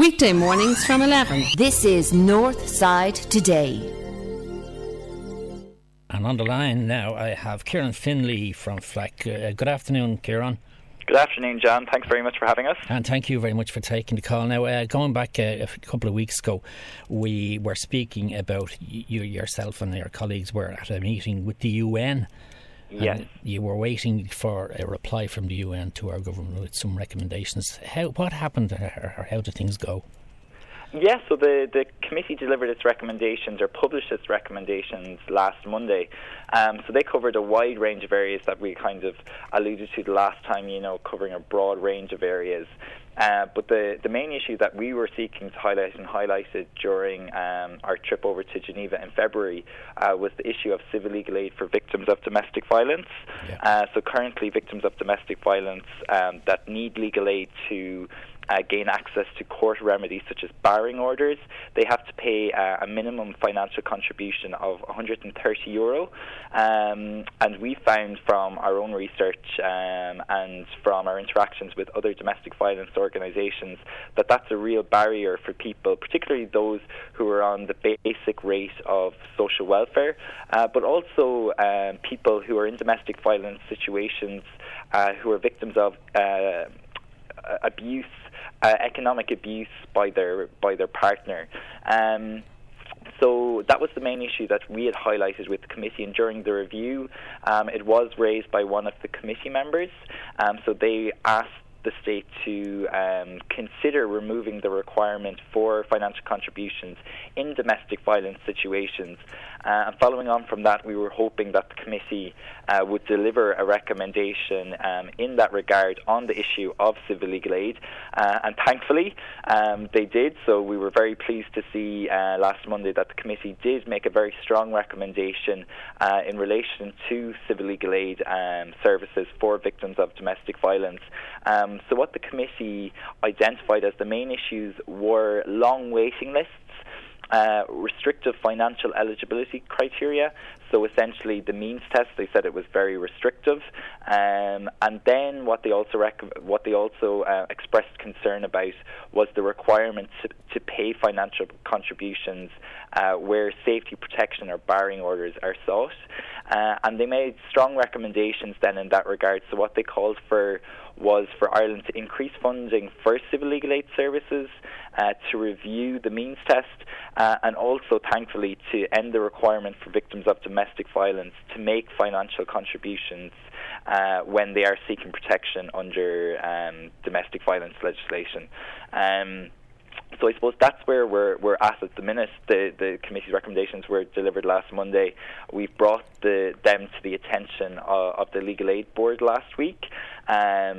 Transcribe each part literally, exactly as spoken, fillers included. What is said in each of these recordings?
Weekday mornings from eleven. This is Northside Today. And on the line now I have Kieran Finley from F L A C. Uh, good afternoon, Kieran. Good afternoon, John. Thanks very much for having us. And thank you very much for taking the call. Now, uh, going back uh, a couple of weeks ago, we were speaking about you yourself and your colleagues were at a meeting with the U N. Yes. And you were waiting for a reply from the U N to our government with some recommendations. How what happened, or, or how did things go? Yes, so the, the committee delivered its recommendations or published its recommendations last Monday. Um, so they covered a wide range of areas that we kind of alluded to the last time, you know, covering a broad range of areas. Uh, but the, the main issue that we were seeking to highlight and highlighted during um, our trip over to Geneva in February uh, was the issue of civil legal aid for victims of domestic violence. Yeah. Uh, so currently victims of domestic violence um, that need legal aid to Uh, gain access to court remedies such as barring orders, they have to pay uh, a minimum financial contribution of one hundred thirty euro. Um, and we found from our own research um, and from our interactions with other domestic violence organisations that that's a real barrier for people, particularly those who are on the basic rate of social welfare, uh, but also um, people who are in domestic violence situations uh, who are victims of uh, abuse, Uh, economic abuse by their by their partner. Um, so that was the main issue that we had highlighted with the committee, and during the review um, it was raised by one of the committee members. Um, so they asked the state to um, consider removing the requirement for financial contributions in domestic violence situations. Uh, and following on from that, we were hoping that the committee uh, would deliver a recommendation um, in that regard on the issue of civil legal aid. Uh, and thankfully, um, they did. So we were very pleased to see uh, last Monday that the committee did make a very strong recommendation uh, in relation to civil legal aid um, services for victims of domestic violence. Um, so what the committee identified as the main issues were long waiting lists, Uh, restrictive financial eligibility criteria, so essentially the means test, they said it was very restrictive, um, and then what they also rec- what they also uh, expressed concern about was the requirement to, to pay financial contributions uh, where safety protection or barring orders are sought, uh, and they made strong recommendations then in that regard. So what they called for was for Ireland to increase funding for civil legal aid services, uh, to review the means test, uh, and also, thankfully, to end the requirement for victims of domestic violence to make financial contributions uh, when they are seeking protection under um, domestic violence legislation. Um, So I suppose that's where we're we're at at the minute. The the committee's recommendations were delivered last Monday. We've brought the them to the attention of, of the Legal Aid Board last week, um,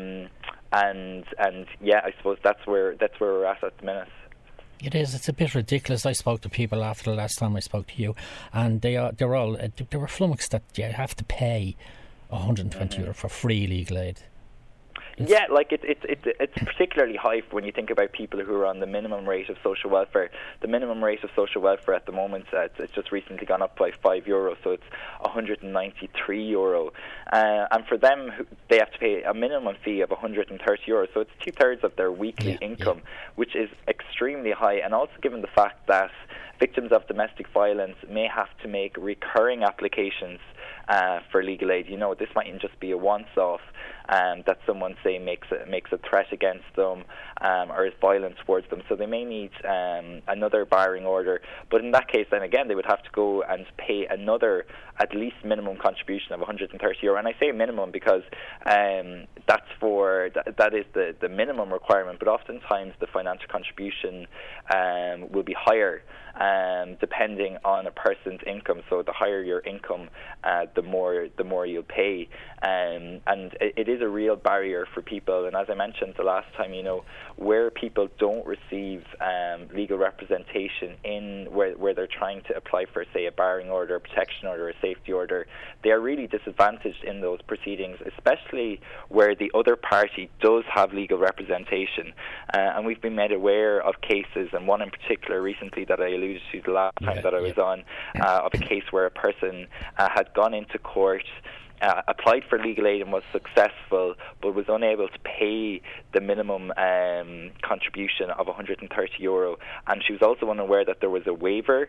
and and yeah, I suppose that's where that's where we're at at the minute. It is. It's a bit ridiculous. I spoke to people after the last time I spoke to you, and they are they're all they were flummoxed that you have to pay one hundred twenty mm-hmm. euro for free legal aid. It's yeah, like it, it, it, it's particularly high when you think about people who are on the minimum rate of social welfare. The minimum rate of social welfare at the moment, uh, it's, it's just recently gone up by five euro, so it's one hundred ninety-three euro. Uh, and for them, they have to pay a minimum fee of one hundred thirty euro, so it's two-thirds of their weekly yeah, income, yeah. which is extremely high. And also given the fact that victims of domestic violence may have to make recurring applications uh, for legal aid. You know, this mightn't just be a once-off. Um, that someone, say, makes a, makes a threat against them um, or is violent towards them. So they may need um, another barring order. But in that case, then again, they would have to go and pay another at least minimum contribution of one hundred thirty euro. And I say minimum because um, that's for th- that is the, the minimum requirement. But oftentimes the financial contribution um, will be higher um, depending on a person's income. So the higher your income, uh, the more the more you'll pay. Um, and it, it is a real barrier for people. And as I mentioned the last time, you know, where people don't receive um, legal representation in where where they're trying to apply for, say, a barring order, a protection order, a safety order, they are really disadvantaged in those proceedings, especially where the other party does have legal representation. Uh, and we've been made aware of cases, and one in particular recently that I alluded to the last time yeah, that I was yeah. on, uh, of a case where a person uh, had gone into court uh, applied for legal aid and was successful, but was unable to pay the minimum um, contribution of one hundred thirty euro. And she was also unaware that there was a waiver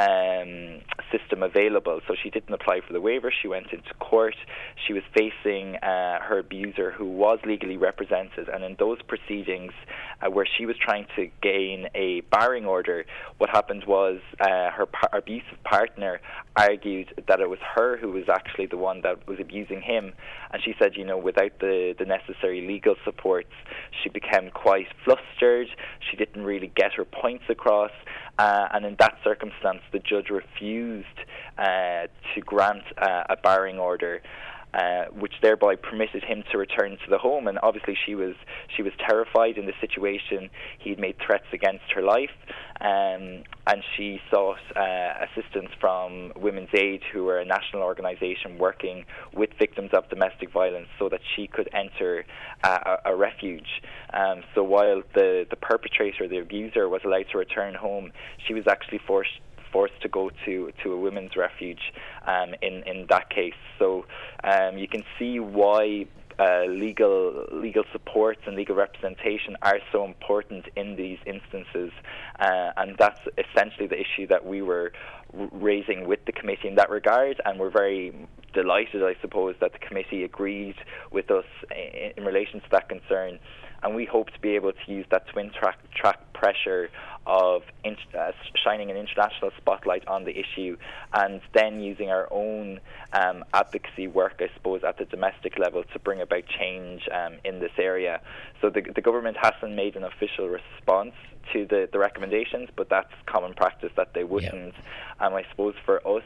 um, system available, so she didn't apply for the waiver. She went into court. She was facing uh, her abuser, who was legally represented, and in those proceedings uh, where she was trying to gain a barring order, what happened was uh, her par- abusive partner argued that it was her who was actually the one that was abusing him, and she said, you know, without the, the necessary legal supports, she became quite flustered. She didn't really get her points across, uh, and in that circumstance the judge refused uh, to grant uh, a barring order, Uh, which thereby permitted him to return to the home. And obviously she was she was terrified in the situation. He'd made threats against her life, um, and she sought uh, assistance from Women's Aid, who are a national organisation working with victims of domestic violence, so that she could enter uh, a, a refuge. Um, so while the, the perpetrator, the abuser, was allowed to return home, she was actually forced forced to go to, to a women's refuge um, in, in that case. So um, you can see why uh, legal legal supports and legal representation are so important in these instances, uh, and that's essentially the issue that we were r- raising with the committee in that regard, and we're very delighted, I suppose, that the committee agreed with us in, in relation to that concern. And we hope to be able to use that twin track, track pressure of in, uh, shining an international spotlight on the issue, and then using our own um, advocacy work, I suppose, at the domestic level to bring about change um, in this area. So the, the government hasn't made an official response to the, the recommendations, but that's common practice that they wouldn't. Yeah. And I suppose for us,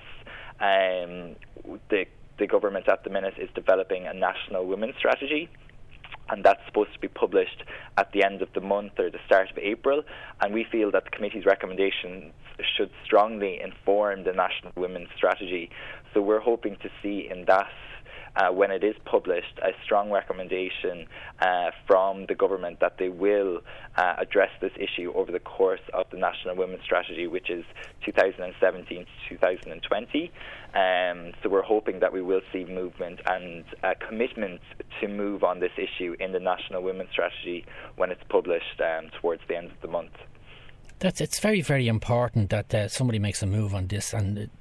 um, the, the government at the minute is developing a national women's strategy, and that's supposed to be published at the end of the month or the start of April, and we feel that the committee's recommendations should strongly inform the national women's strategy. So we're hoping to see in that, uh, when it is published, a strong recommendation uh, from the government that they will uh, address this issue over the course of the national women's strategy, which is two thousand seventeen to two thousand twenty. Um, so we're hoping that we will see movement and uh, commitment to move on this issue in the National Women's Strategy when it's published um, towards the end of the month. That's it's very, very important that uh, somebody makes a move on this, and uh,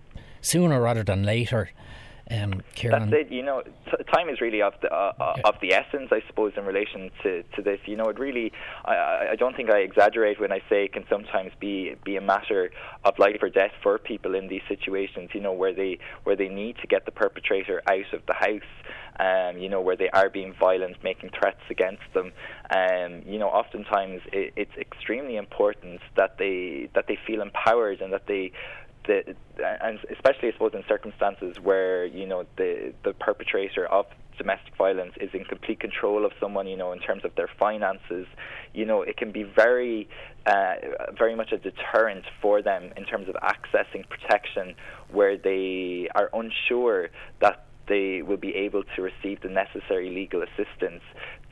sooner rather than later. Um, Kieran. That's it. You know, t- time is really of the uh, okay. of the essence, I suppose, in relation to, to this. You know, it really. I, I don't think I exaggerate when I say it can sometimes be be a matter of life or death for people in these situations. You know, where they where they need to get the perpetrator out of the house. Um, you know, where they are being violent, making threats against them. Um, you know, oftentimes it, it's extremely important that they that they feel empowered and that they. The, and especially, I suppose, in circumstances where, you know, the the perpetrator of domestic violence is in complete control of someone, you know, in terms of their finances, you know, it can be very, uh, very much a deterrent for them in terms of accessing protection, where they are unsure that they will be able to receive the necessary legal assistance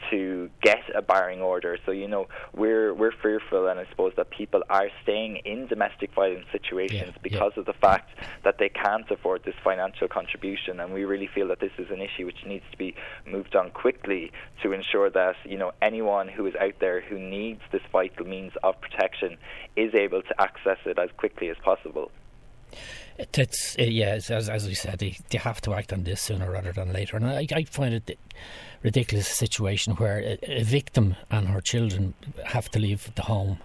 to get a barring order. So, you know, we're we're fearful, and I suppose that people are staying in domestic violence situations yeah, because yeah. of the fact that they can't afford this financial contribution, and we really feel that this is an issue which needs to be moved on quickly to ensure that, you know, anyone who is out there who needs this vital means of protection is able to access it as quickly as possible. It, it's uh, yeah, as as we said, they, they have to act on this sooner rather than later. And I, I find it ridiculous situation where a, a victim and her children have to leave the home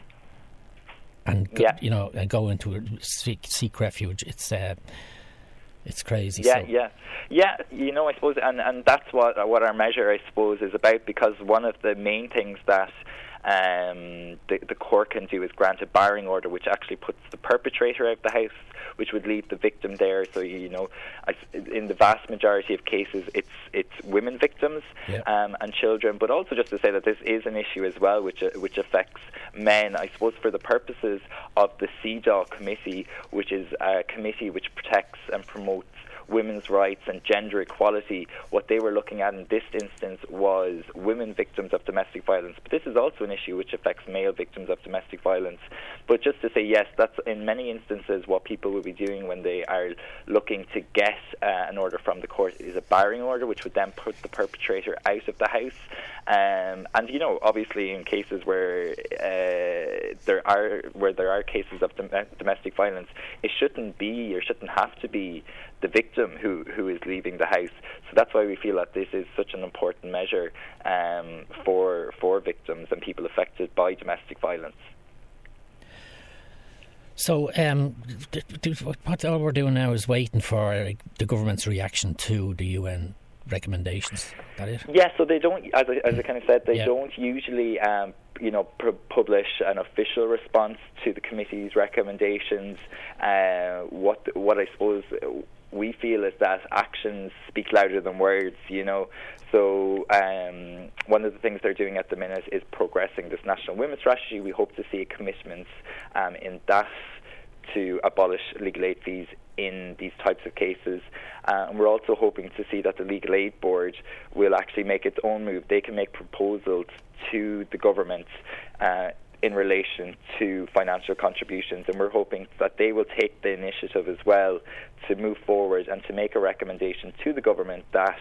and go, yeah. you know, and go into a seek, seek refuge. It's uh, it's crazy. Yeah, so. yeah, yeah. You know, I suppose, and and that's what what our measure, I suppose, is about. Because one of the main things that Um, the, the court can do is grant a barring order, which actually puts the perpetrator out of the house, which would leave the victim there. So, you know, I, in the vast majority of cases, it's it's women victims yeah. um, and children. But also just to say that this is an issue as well, which uh, which affects men. I suppose for the purposes of the C E D A W committee, which is a committee which protects and promotes women's rights and gender equality. What they were looking at in this instance was women victims of domestic violence. But this is also an issue which affects male victims of domestic violence. But just to say, yes, that's in many instances what people will be doing when they are looking to get uh, an order from the court is a barring order, which would then put the perpetrator out of the house. Um, and you know, obviously, in cases where uh, there are where there are cases of dom- domestic violence, it shouldn't be or shouldn't have to be the victim who, who is leaving the house. So that's why we feel that this is such an important measure um, for for victims and people affected by domestic violence. So um, what all we're doing now is waiting for uh, the government's reaction to the U N recommendations. Is that it? Yeah, so they don't, as I, as I kind of said, they yeah. don't usually, um, you know, pr- publish an official response to the committee's recommendations. Uh, what what I suppose we feel is that actions speak louder than words, you know. So um, one of the things they're doing at the minute is progressing this national women's strategy. We hope to see a commitment um, in that to abolish legal aid fees in these types of cases. Uh, and we're also hoping to see that the Legal Aid Board will actually make its own move. They can make proposals to the government uh, in relation to financial contributions, and we're hoping that they will take the initiative as well to move forward and to make a recommendation to the government that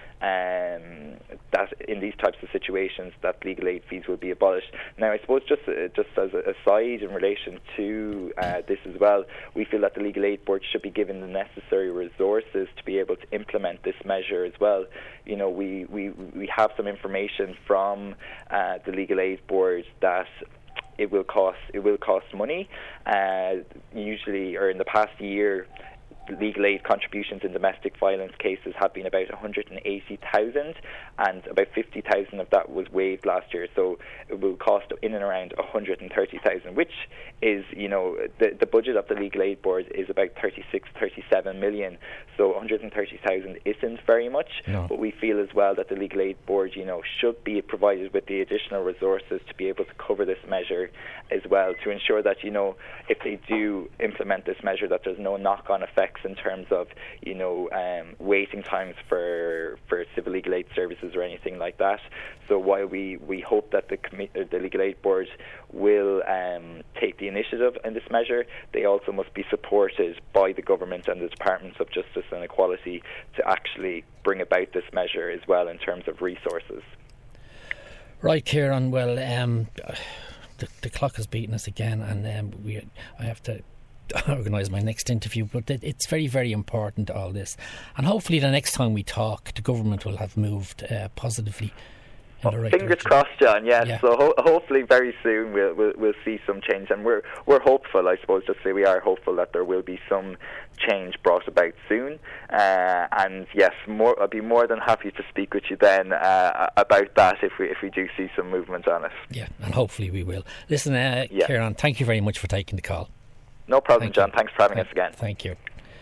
Um, that in these types of situations that legal aid fees will be abolished. Now, I suppose just uh, just as a aside in relation to uh, this as well, we feel that the Legal Aid Board should be given the necessary resources to be able to implement this measure as well. You know, we we, we have some information from uh, the Legal Aid Board that it will cost it will cost money. Uh, usually, or in the past year, legal aid contributions in domestic violence cases have been about one hundred eighty thousand, and about fifty thousand of that was waived last year. So it will cost in and around one hundred thirty thousand, which is, you know, the the budget of the Legal Aid Board is about thirty-six, thirty-seven million. So one hundred thirty thousand isn't very much, no. But we feel as well that the Legal Aid Board, you know, should be provided with the additional resources to be able to cover this measure as well, to ensure that, you know, if they do implement this measure, that there's no knock-on effects in terms of, you know, um, waiting times for for civil legal aid services or anything like that. So while we, we hope that the commi- the Legal Aid Board will um, take the initiative in this measure, they also must be supported by the government and the Departments of Justice and Equality to actually bring about this measure as well in terms of resources. Right, Kieran. Well, um, the, the clock has beaten us again, and um, we I have to organise my next interview, but it's very, very important, all this, and hopefully the next time we talk the government will have moved uh, positively in the right fingers direction. Crossed, John. Yes, yeah. so ho- hopefully very soon we'll, we'll we'll see some change, and we're we're hopeful. I suppose just say we are hopeful that there will be some change brought about soon. Uh, and yes, more I'll be more than happy to speak with you then uh, about that if we if we do see some movement on it. Yeah, and hopefully we will. Listen, uh, yeah. Kieran, thank you very much for taking the call. No problem, thank John. You. Thanks for having thank, us again. Thank you.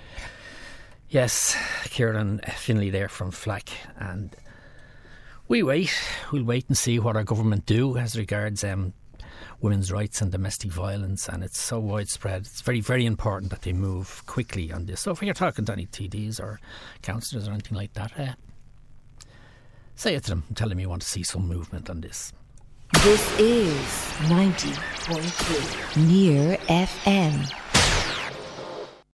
Yes, Kieran Finlay there from F L A C, and we wait. We'll wait and see what our government do as regards um, women's rights and domestic violence, and it's so widespread. It's very, very important that they move quickly on this. So if you're talking to any T Ds or councillors or anything like that, uh, say it to them and tell them you want to see some movement on this. This is ninety point three Near F M.